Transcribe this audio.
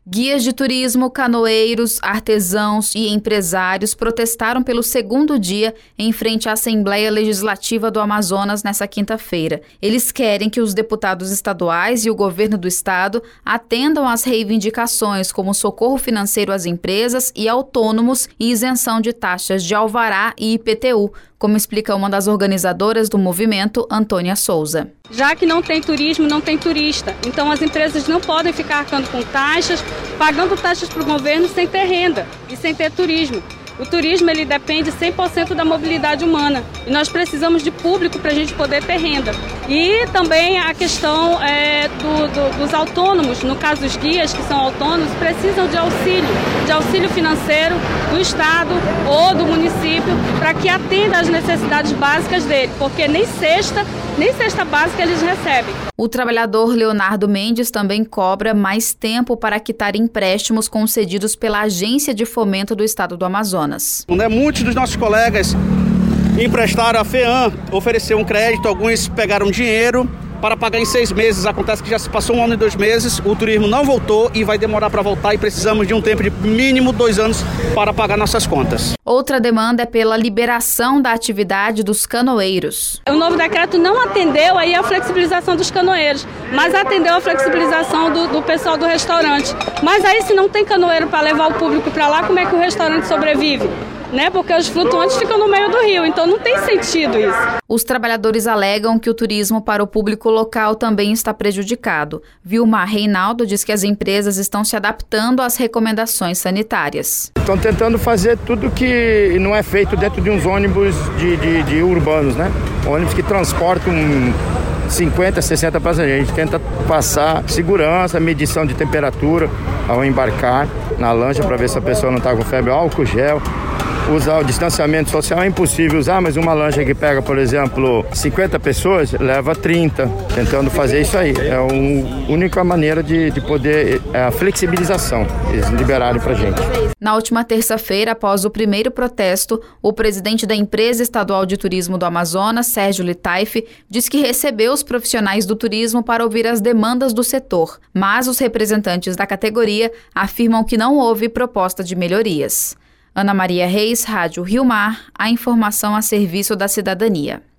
Guias de turismo, canoeiros, artesãos e empresários protestaram pelo segundo dia em frente à Assembleia Legislativa do Amazonas nesta quinta-feira. Eles querem que os deputados estaduais e o governo do estado atendam às reivindicações como socorro financeiro às empresas e autônomos e isenção de taxas de alvará e IPTU, como explica uma das organizadoras do movimento, Antônia Souza. Já que não tem turismo, não tem turista. Então as empresas não podem ficar arcando com taxas, pagando taxas para o governo sem ter renda e sem ter turismo. O turismo ele depende 100% da mobilidade humana e nós precisamos de público para a gente poder ter renda. E também a questão dos autônomos, no caso os guias que são autônomos, precisam de auxílio financeiro do Estado ou do município para que atenda às necessidades básicas dele, porque nem cesta básica eles recebem. O trabalhador Leonardo Mendes também cobra mais tempo para quitar empréstimos concedidos pela Agência de Fomento do Estado do Amazonas. Muitos dos nossos colegas emprestaram a FEAM, ofereceu um crédito, alguns pegaram dinheiro para pagar em 6 meses. Acontece que já se passou 1 ano e 2 meses, o turismo não voltou e vai demorar para voltar e precisamos de um tempo de mínimo 2 anos para pagar nossas contas. Outra demanda é pela liberação da atividade dos canoeiros. O novo decreto não atendeu aí a flexibilização dos canoeiros, mas atendeu a flexibilização do pessoal do restaurante. Mas aí se não tem canoeiro para levar o público para lá, como é que o restaurante sobrevive? Porque os flutuantes ficam no meio do rio, então não tem sentido isso. Os trabalhadores alegam que o turismo para o público local também está prejudicado. Vilmar Reinaldo diz que as empresas estão se adaptando às recomendações sanitárias. Estão tentando fazer tudo que não é feito dentro de uns ônibus de urbanos, ônibus que transportam 50, 60 passageiros. A gente tenta passar segurança, medição de temperatura ao embarcar na lancha para ver se a pessoa não está com febre, álcool gel. Usar o distanciamento social é impossível usar, mas uma lancha que pega, por exemplo, 50 pessoas, leva 30, tentando fazer isso aí. É a única maneira de poder, a flexibilização, eles liberarem pra gente. Na última terça-feira, após o primeiro protesto, o presidente da Empresa Estadual de Turismo do Amazonas, Sérgio Litaif, diz que recebeu os profissionais do turismo para ouvir as demandas do setor, mas os representantes da categoria afirmam que não houve proposta de melhorias. Ana Maria Reis, Rádio Rio Mar, a informação a serviço da cidadania.